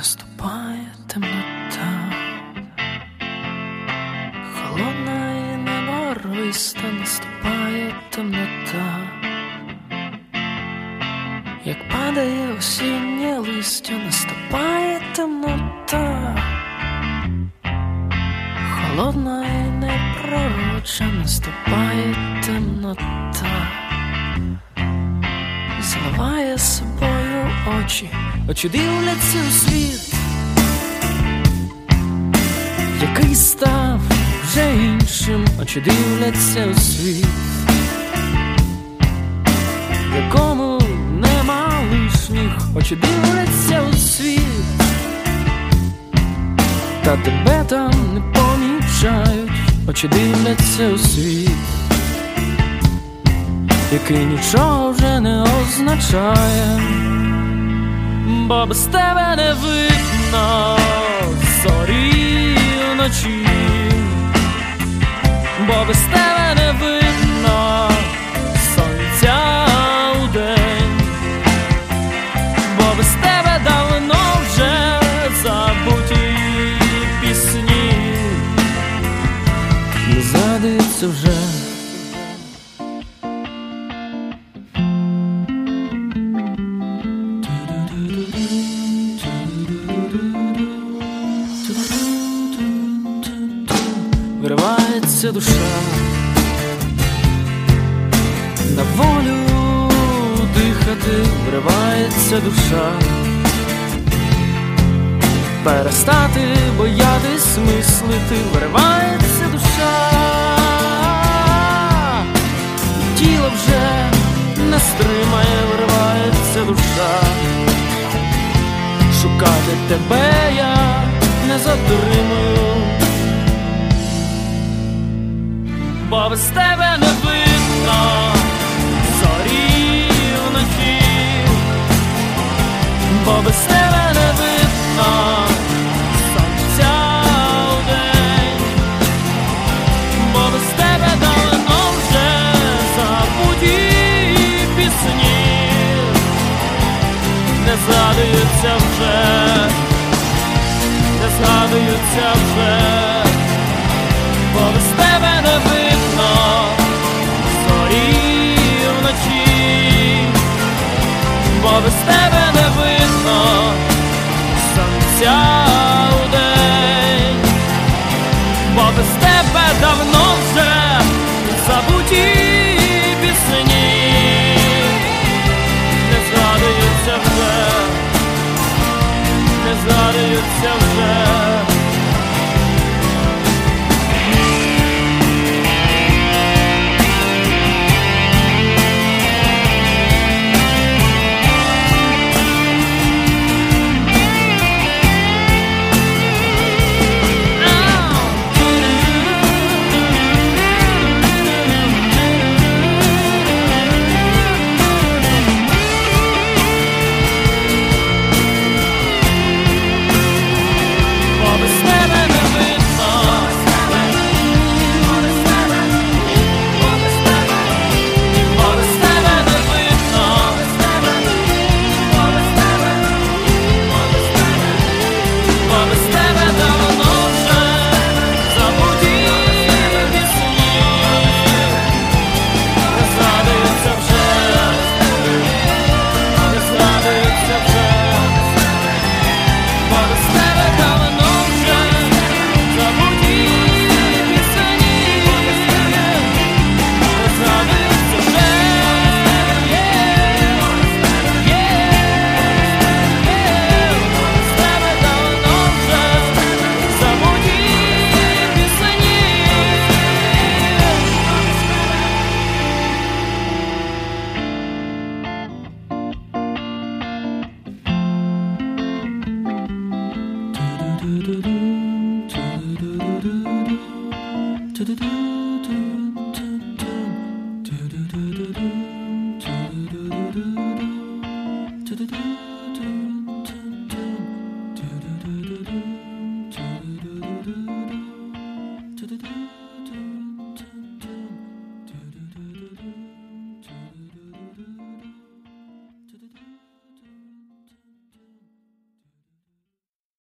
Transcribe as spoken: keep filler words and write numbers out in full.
наступає темнота, холодна і небориста, наступає темнота, як падає осіннє листя, наступає темнота, холодна і непророча, наступає темнота, зливає з собою очі, очі дивляться у світ, який став вже іншим, очі дивляться у світ, в якому нема лишніх, очі дивляться у світ, та тебе там не помічають, очі дивляться у світ, який нічого вже не означає, бо без тебе не видно зорі вночі, бо без тебе не видно сонця удень, бо без тебе давно вже забуті пісні не згадуються вже. Виривається душа на волю дихати, виривається душа перестати боятись мислити, виривається душа, тіло вже не стримає, виривається душа, шукати тебе я не затримую, бо без тебе не видно зорі вночі, бо без тебе не видно сонця вдень, бо без тебе давно вже забуті пісні не згадуються вже, не згадуються вже, бо без тебе не видно зорі вночі, бо без тебе не видно сонця удень, бо без тебе давно вже забуті пісні не згадуються вже, не згадуються вже.